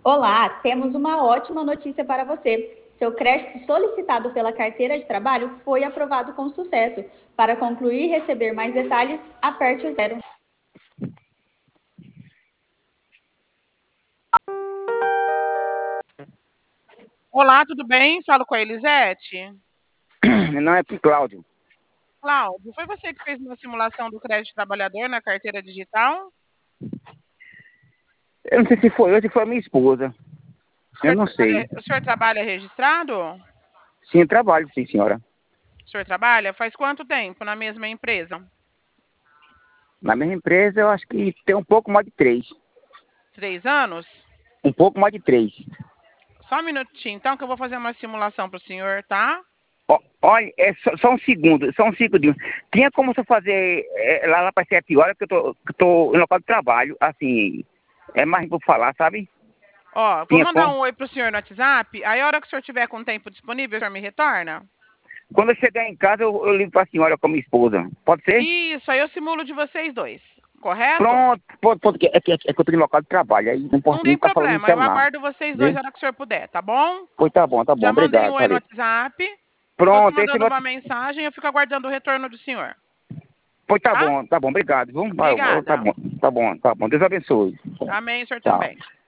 Olá, temos uma ótima notícia para você. Seu crédito solicitado pela carteira de trabalho foi aprovado com sucesso. Para concluir e receber mais detalhes, aperte o zero. Olá, tudo bem? Falo com a Elisete. Não, é pro Cláudio. Cláudio, foi você que fez uma simulação do crédito trabalhador na carteira digital? Eu não sei se foi eu, se foi a minha esposa. Eu não sei. O senhor trabalha registrado? O Sim, trabalho, sim, senhora. senhor trabalha? Faz quanto tempo na mesma empresa? Na minha empresa, eu acho que tem um pouco mais de 3. 3 anos? Um pouco mais de 3. Só um minutinho, então, que eu vou fazer uma simulação para o senhor, tá? Olha, é só um segundo, só um segundinho. Tinha como você fazer lá para 7 horas, que eu tô no local de trabalho, assim, é mais por falar, sabe? Ó, vou Tinha mandar como. um oi para o senhor no WhatsApp, aí a hora que o senhor tiver com tempo disponível, o senhor me retorna? Quando eu chegar em casa, eu ligo para a senhora com a minha esposa. Pode ser? Isso, aí eu simulo de vocês dois, correto? Pronto, pode, é que eu tô no local de trabalho, aí não Não posso nem tem estar falando no problema, eu celular. aguardo vocês dois Viu? a hora que o senhor puder, tá bom? Pois tá bom, Já mandei um obrigado, oi no falei. WhatsApp. Tô te Pronto, esse mandando vai. uma mensagem, eu fico aguardando o retorno do senhor. Pois Tá? tá bom, obrigado, viu? Tá Obrigada. bom, tá bom, tá bom. Deus abençoe. Amém, o senhor Tchau. também.